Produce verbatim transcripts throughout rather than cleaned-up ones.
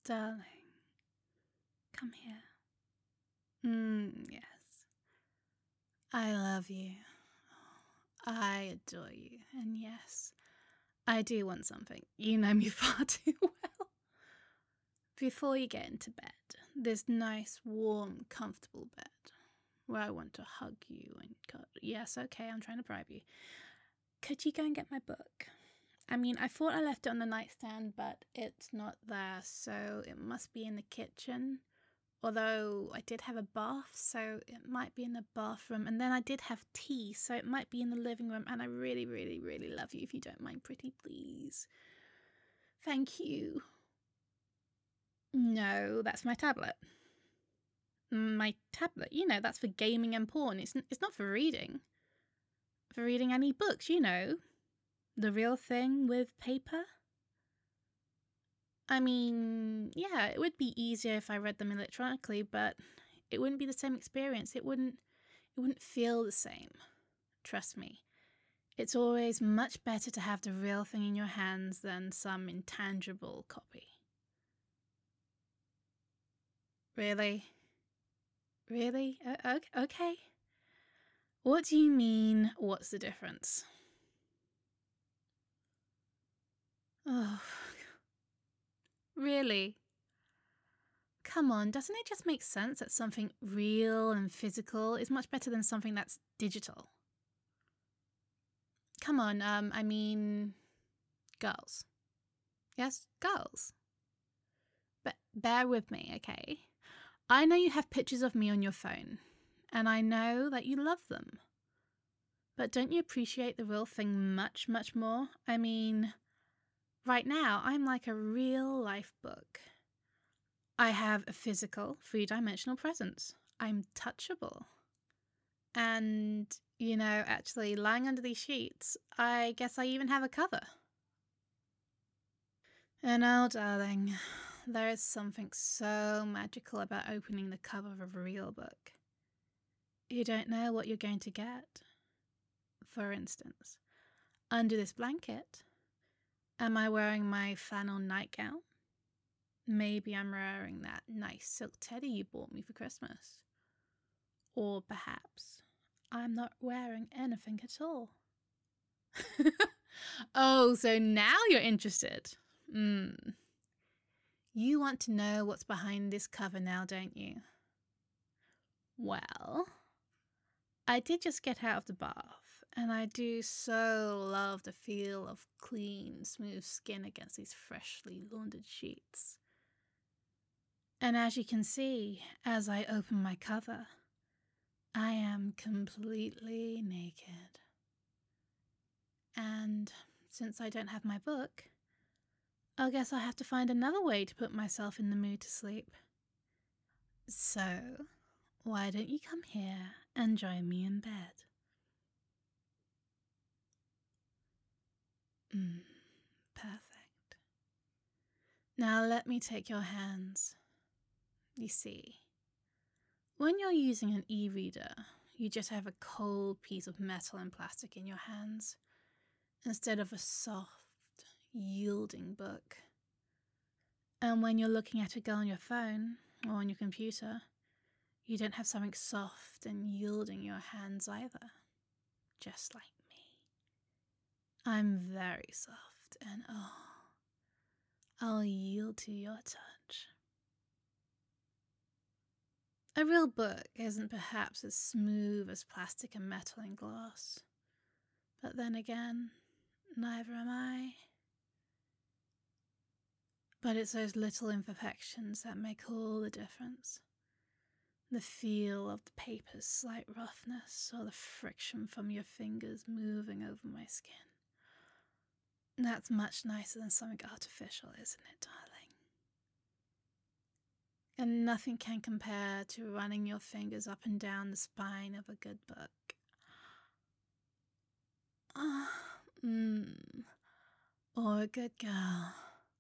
darling, come here. Mm, yes. I love you. I adore you. And yes, I do want something. You know me far too well. Before you get into bed, this nice, warm, comfortable bed where I want to hug you and cuddle. Yes, okay, I'm trying to bribe you. Could you go and get my book? I mean, I thought I left it on the nightstand, but it's not there, so it must be in the kitchen. Although I did have a bath, so it might be in the bathroom. And then I did have tea, so it might be in the living room. And I really, really, really love you, if you don't mind, pretty please. Thank you. No, that's my tablet. My tablet, you know, that's for gaming and porn. It's, it's not for reading. For reading any books, you know. The real thing with paper. I mean, yeah, it would be easier if I read them electronically, but it wouldn't be the same experience. It wouldn't, it wouldn't feel the same. Trust me. It's always much better to have the real thing in your hands than some intangible copy. Really? Really? Uh, okay. What do you mean, what's the difference? Oh, really? Come on, doesn't it just make sense that something real and physical is much better than something that's digital? Come on, um, I mean, girls. Yes, girls. But bear with me, okay? I know you have pictures of me on your phone, and I know that you love them. But don't you appreciate the real thing much, much more? I mean, right now, I'm like a real life book. I have a physical, three-dimensional presence. I'm touchable. And, you know, actually lying under these sheets, I guess I even have a cover. And oh, darling, there is something so magical about opening the cover of a real book. You don't know what you're going to get. For instance, under this blanket, am I wearing my flannel nightgown? Maybe I'm wearing that nice silk teddy you bought me for Christmas. Or perhaps I'm not wearing anything at all. Oh, so now you're interested. Hmm. You want to know what's behind this cover now, don't you? Well, I did just get out of the bath, and I do so love the feel of clean, smooth skin against these freshly laundered sheets. And as you can see, as I open my cover, I am completely naked. And since I don't have my book, I guess I have to find another way to put myself in the mood to sleep. So, why don't you come here and join me in bed? Mm, perfect. Now let me take your hands. You see, when you're using an e-reader, you just have a cold piece of metal and plastic in your hands, instead of a soft, yielding book. And when you're looking at a girl on your phone or on your computer, you don't have something soft and yielding in your hands either. Just like me. I'm very soft and oh, I'll yield to your touch. A real book isn't perhaps as smooth as plastic and metal and glass. But then again, neither am I. But it's those little imperfections that make all the difference. The feel of the paper's slight roughness, or the friction from your fingers moving over my skin. That's much nicer than something artificial, isn't it, darling? And nothing can compare to running your fingers up and down the spine of a good book. Ah, mmm, or a good girl.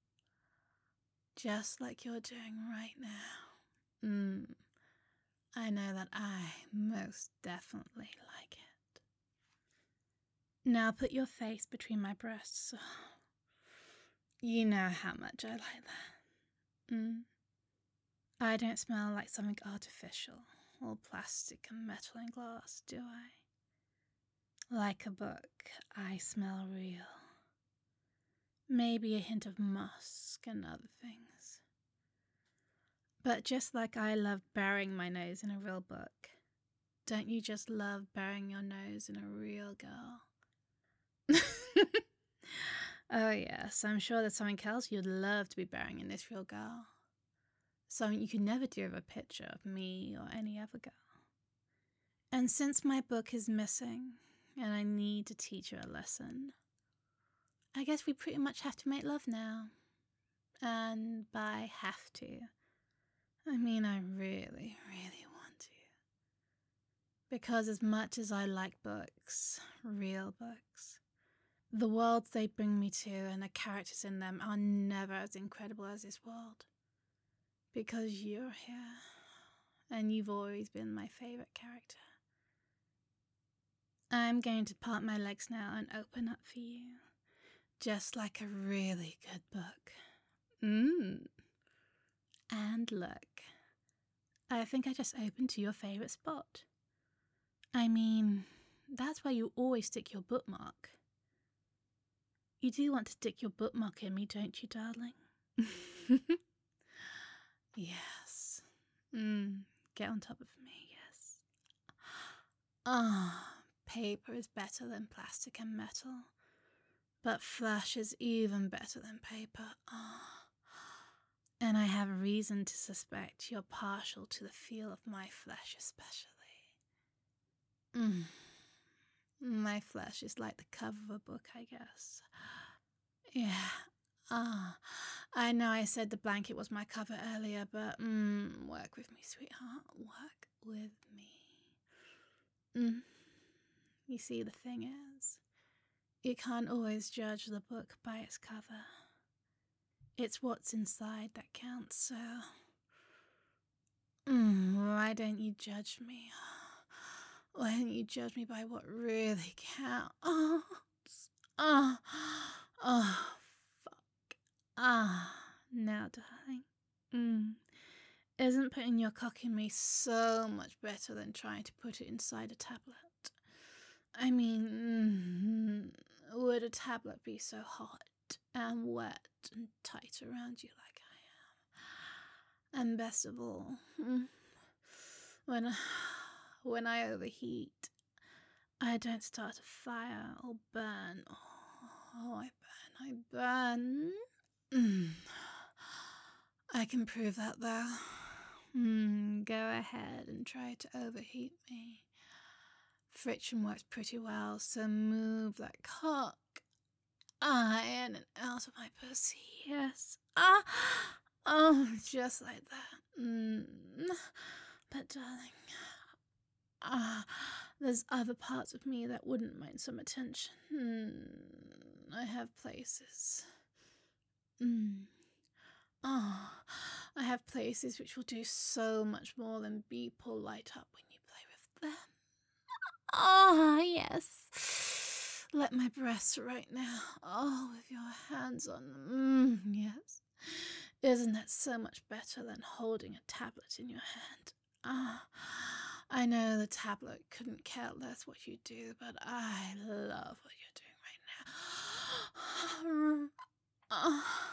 Just like you're doing right now. Mmm, I know that I most definitely like it. Now put your face between my breasts. You know how much I like that. Mm. I don't smell like something artificial, all plastic and metal and glass, do I? Like a book, I smell real. Maybe a hint of musk and other things. But just like I love burying my nose in a real book, don't you just love burying your nose in a real girl? Oh yes, I'm sure there's something else you'd love to be burying in this real girl. Something you could never do with a picture of me or any other girl. And since my book is missing, and I need to teach her a lesson, I guess we pretty much have to make love now. And by have to, I mean I really, really want to. Because as much as I like books, real books, the worlds they bring me to and the characters in them are never as incredible as this world. Because you're here, and you've always been my favorite character. I'm going to part my legs now and open up for you, just like a really good book. Mmm. And look, I think I just opened to your favorite spot. I mean, that's where you always stick your bookmark. You do want to stick your bookmark in me, don't you, darling? Yes. Mm, get on top of me, yes. Ah, paper is better than plastic and metal, but flesh is even better than paper. Ah. And I have reason to suspect you're partial to the feel of my flesh especially. Mm. My flesh is like the cover of a book, I guess. Yeah. Ah, I know I said the blanket was my cover earlier, but mm, work with me, sweetheart. Work with me. Mm. You see, the thing is, you can't always judge the book by its cover. It's what's inside that counts, so... Mm, why don't you judge me? Why don't you judge me by what really counts? Oh, oh, oh, fuck. Ah, now, darling. Mm. Isn't putting your cock in me so much better than trying to put it inside a tablet? I mean, mm, would a tablet be so hot and wet and tight around you like I am? And best of all, mm, when, when I overheat, I don't start a fire or burn. Oh, I burn, I burn. Mm. I can prove that though. Mm, go ahead and try to overheat me. Friction works pretty well, so move that cock. Ah, in and out of my pussy, yes. Ah, oh, just like that. Mm. But darling, ah, there's other parts of me that wouldn't mind some attention. Mm. I have places. Mm. Ah, I have places which will do so much more than beeple light up when you play with them. Ah, yes. Let my breasts right now. Oh, with your hands on them. Mm, yes. Isn't that so much better than holding a tablet in your hand? Ah, I know the tablet couldn't care less what you do, but I love what you're doing right now. Ah.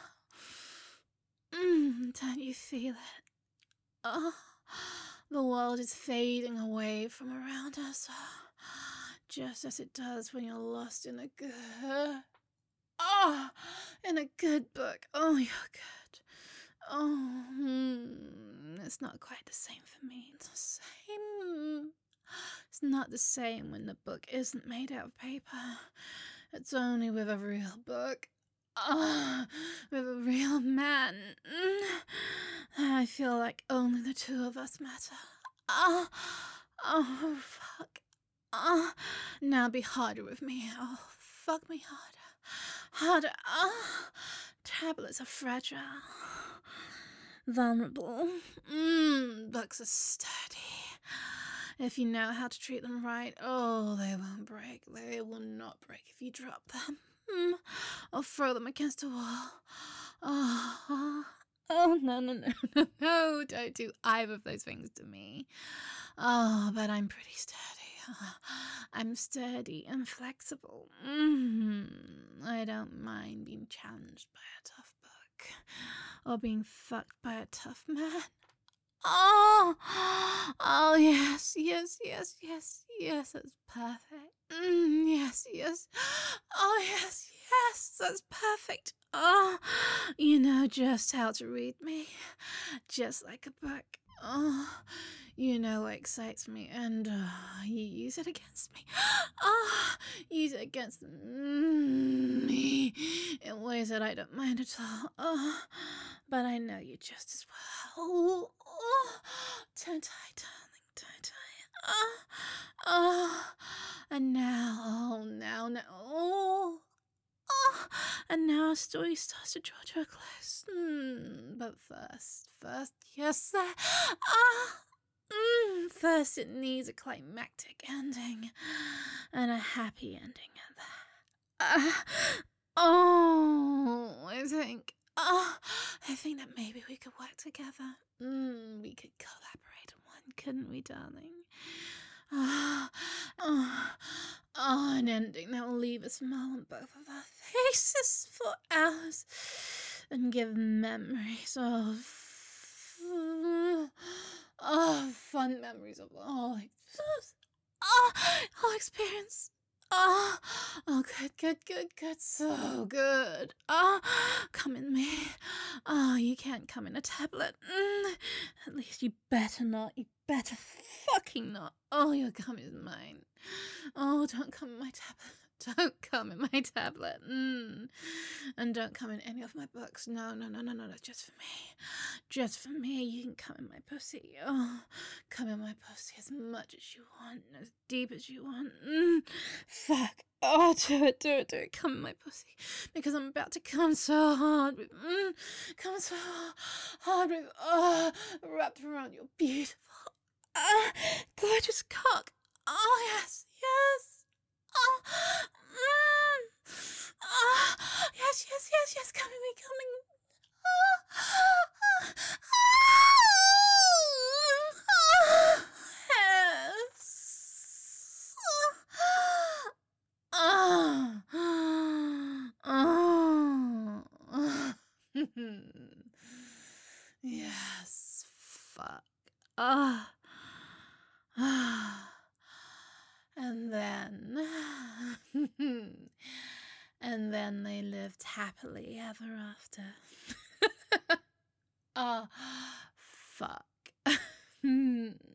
Mm, don't you feel it? Oh, the world is fading away from around us, just as it does when you're lost in a good, oh, in a good book. Oh, you're good. Oh, mm, it's not quite the same for me. It's the same. It's not the same when the book isn't made out of paper. It's only with a real book. Ah, with a real man. I feel like only the two of us matter. Ah, oh, fuck. Ah, now be harder with me. Oh, fuck me harder. Harder. Ah, tablets are fragile. Vulnerable. Mmm, books are sturdy. If you know how to treat them right, oh, they won't break. They will not break if you drop them. Mm, or throw them against a wall. Oh, oh, no, no, no, no, no, no, don't do either of those things to me. Oh, but I'm pretty sturdy. I'm sturdy and flexible. Mm, I don't mind being challenged by a tough book or being fucked by a tough man. Oh, oh, yes, yes, yes, yes, yes, that's perfect. Mm, yes, yes. Oh, yes, yes, that's perfect. Oh, you know just how to read me, just like a book. Oh, you know what excites me, and uh, you use it against me. Ah, use it against me in ways that I don't mind at all. Oh, but I know you just as well. Oh, oh, don't I, darling, don't I? Oh, oh, and now, oh, now, now, oh. Oh, and now our story starts to draw to a close. Mm, but first, first, yes, sir. Ah, mm, first it needs a climactic ending, and a happy ending at that. Ah, oh, I think, ah, I think that maybe we could work together. Mm, we could collaborate on one, couldn't we, darling? Ah, ah, ah, an ending that will leave a smile on both of our faces for hours and give memories of, oh, fun memories of all, oh, all experience. Oh, oh, good, good, good, good, so good. Oh, come in me. Oh, you can't come in a tablet. Mm, at least you better not. You better fucking not. Oh, your cum is mine. Oh, don't come in my tablet. Don't come in my tablet. Mm. And don't come in any of my books. No, no, no, no, no, no. Just for me. Just for me. You can come in my pussy. Oh, come in my pussy as much as you want, as deep as you want. Mm. Fuck. Oh, do it, do it, do it. Come in my pussy. Because I'm about to come so hard with, mm, come so hard with, oh, wrapped around your beautiful, uh, gorgeous cock. Oh, yes, yes. Oh, mm. Oh, yes, yes, yes, yes. Coming, me, coming. Oh, oh, oh, yes. Oh, oh, oh. Yes, fuck. Ah, ah. And then, and then they lived happily ever after. Ah, fuck.